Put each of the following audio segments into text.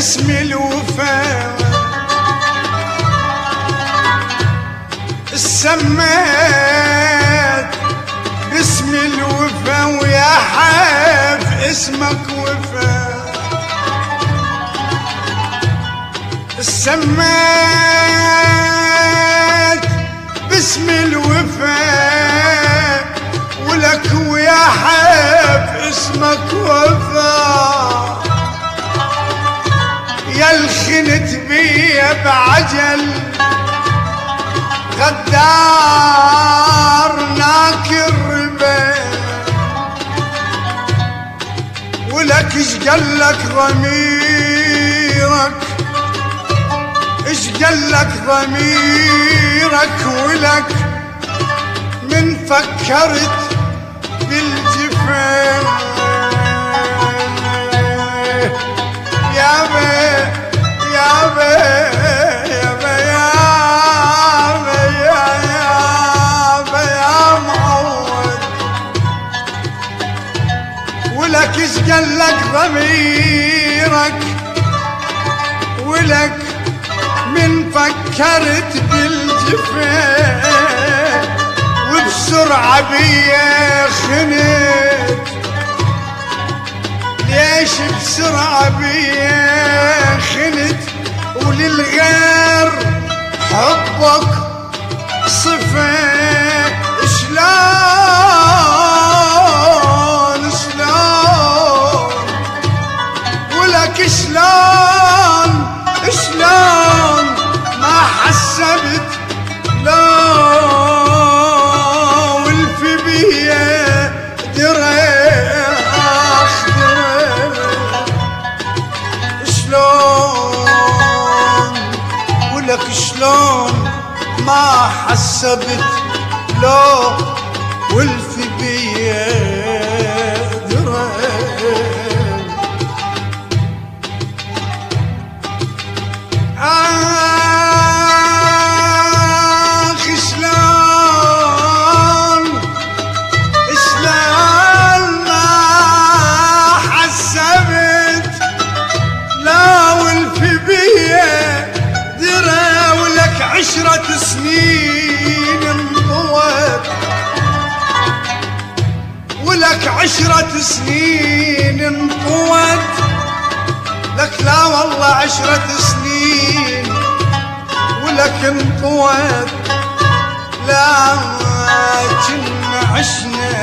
باسم الوفاء سميت باسم الوفاء ويا حاف اسمك وفاء سميت باسم الوفاء ولك ويا حاف اسمك وفاء يا الخنت بيا بعجل غدار ناكر ربا ولك ايش قالك ضميرك ايش قالك ضميرك ولك من فكرت بالجفاف يا بي يا بي يا بي يا بي يا بي يا معود ولك ايش قالك ضميرك ولك من فكرت بالجفاف وبسرعة بيا خنت ليش بسرعة بيا خنت وللغير حبك صفة شلون شلون ولك شلون شلون ما حسبت لا والفي بيا دريخ شلون ولك شلون ما حسبت لا والفي بيا عشرة سنين انطوت ولك 10 سنين انطوت لك لا والله 10 سنين ولك انطوت لكن عشنا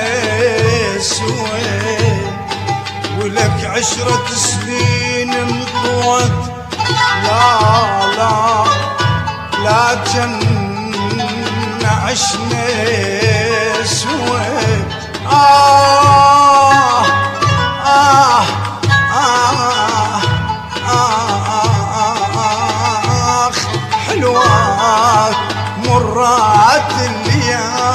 سوى ولك 10 سنين انطوت لا لكن عشنا سوى حلوات مرات الليالي